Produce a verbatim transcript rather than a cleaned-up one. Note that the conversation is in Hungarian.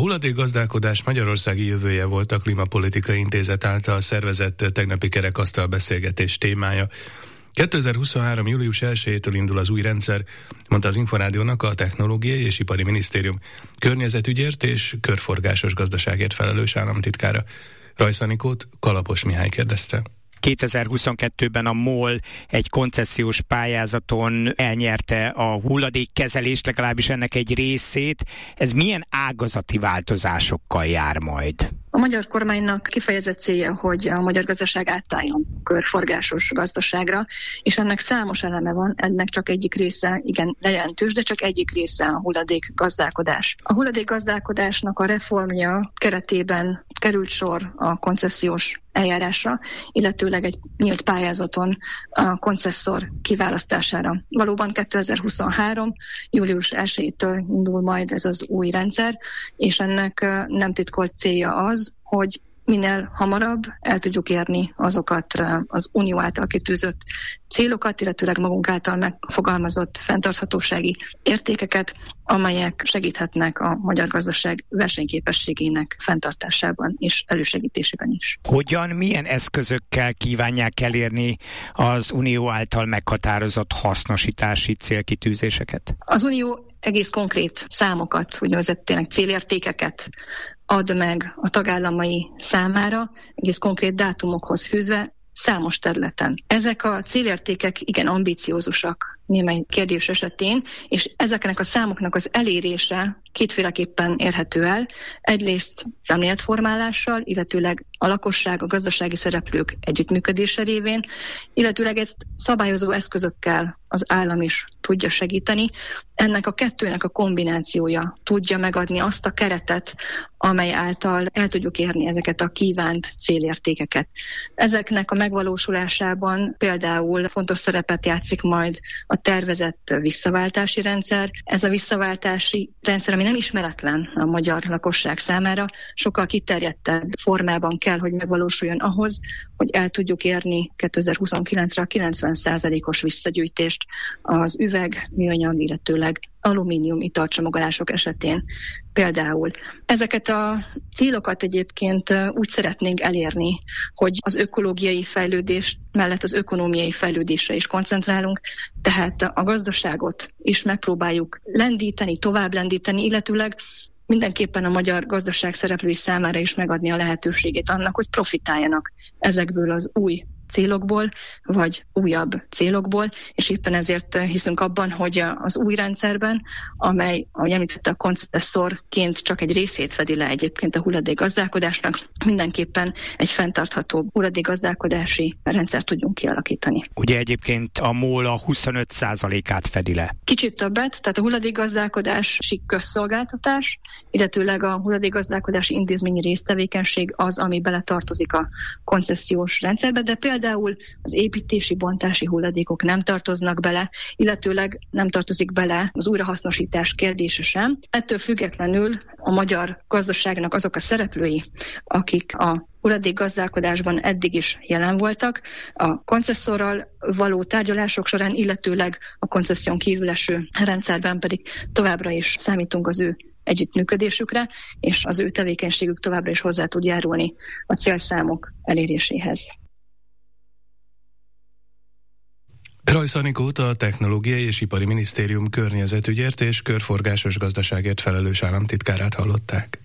hulladékgazdálkodás magyarországi jövője volt a Klímapolitikai Intézet által szervezett tegnapi kerekasztal beszélgetés témája. kétezer-huszonhárom. július elsejétől indul az új rendszer, mondta az Inforádiónak a Technológiai és Ipari Minisztérium környezetügyért és körforgásos gazdaságért felelős államtitkára. Rajsz Anikót Kalapos Mihály kérdezte. kétezer-huszonkettőben a MOL egy koncesziós pályázaton elnyerte a hulladékkezelést, legalábbis ennek egy részét. Ez milyen ágazati változásokkal jár majd? A magyar kormánynak kifejezett célja, hogy a magyar gazdaság átálljon körforgásos gazdaságra, és ennek számos eleme van, ennek csak egyik része, igen, jelentős, de csak egyik része a hulladékgazdálkodás. A hulladékgazdálkodásnak a reformja keretében került sor a koncesziós eljárásra, illetőleg egy nyílt pályázaton a koncesszor kiválasztására. Valóban kétezer-huszonhárom. július elsejétől indul majd ez az új rendszer, és ennek nem titkolt célja az, hogy minél hamarabb el tudjuk érni azokat az Unió által kitűzött célokat, illetőleg magunk által megfogalmazott fenntarthatósági értékeket, amelyek segíthetnek a magyar gazdaság versenyképességének fenntartásában és elősegítésében is. Hogyan, milyen eszközökkel kívánják elérni az Unió által meghatározott hasznosítási célkitűzéseket? Az Unió egész konkrét számokat, úgynevezett tényleg célértékeket ad meg a tagállamai számára, egész konkrét dátumokhoz fűzve számos területen. Ezek a célértékek igen ambiciózusak némely kérdés esetén, és ezeknek a számoknak az elérése kétféleképpen érhető el. Egyrészt szemléletformálással, illetőleg a lakosság, a gazdasági szereplők együttműködése révén, illetőleg ezt szabályozó eszközökkel az állam is tudja segíteni. Ennek a kettőnek a kombinációja tudja megadni azt a keretet, amely által el tudjuk érni ezeket a kívánt célértékeket. Ezeknek a megvalósulásában például fontos szerepet játszik majd a tervezett visszaváltási rendszer. Ez a visszaváltási rendszer, ami nem ismeretlen a magyar lakosság számára, sokkal kiterjedtebb formában kell, hogy megvalósuljon ahhoz, hogy el tudjuk érni kétezer-huszonkilencre a kilencven százalékos visszagyűjtést az üveg, műanyag, illetőleg alumínium italcsomagolások esetén például. Ezeket a célokat egyébként úgy szeretnénk elérni, hogy az ökológiai fejlődés mellett az ökonómiai fejlődésre is koncentrálunk, tehát a gazdaságot is megpróbáljuk lendíteni, tovább lendíteni, illetőleg mindenképpen a magyar gazdaság szereplői számára is megadni a lehetőségét annak, hogy profitáljanak ezekből az új célokból, vagy újabb célokból, és éppen ezért hiszünk abban, hogy az új rendszerben, amely, ahogy említette, a koncesszorként csak egy részét fedi le egyébként a hulladékgazdálkodásnak, mindenképpen egy fenntartható hulladékgazdálkodási rendszert tudjunk kialakítani. Ugye egyébként a MOL a huszonöt százalékát fedi le. Kicsit többet, tehát a hulladékgazdálkodási közszolgáltatás, illetőleg a hulladékgazdálkodási intézményi résztevékenység az, ami beletartozik a koncesziós rendszerbe, de például Például az építési, bontási hulladékok nem tartoznak bele, illetőleg nem tartozik bele az újrahasznosítás kérdése sem. Ettől függetlenül a magyar gazdaságnak azok a szereplői, akik a hulladékgazdálkodásban eddig is jelen voltak, a koncesszorral való tárgyalások során, illetőleg a koncesszión kívül eső rendszerben pedig továbbra is számítunk az ő együttműködésükre, és az ő tevékenységük továbbra is hozzá tud járulni a célszámok eléréséhez. Rajsz Anikót, a Technológiai és Ipari Minisztérium környezetügyért és körforgásos gazdaságért felelős államtitkárát hallották.